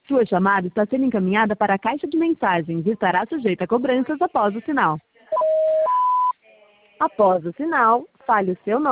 Sua chamada está sendo encaminhada para a caixa de mensagens e estará sujeita a cobranças após o sinal. Após o sinal, fale o seu nome.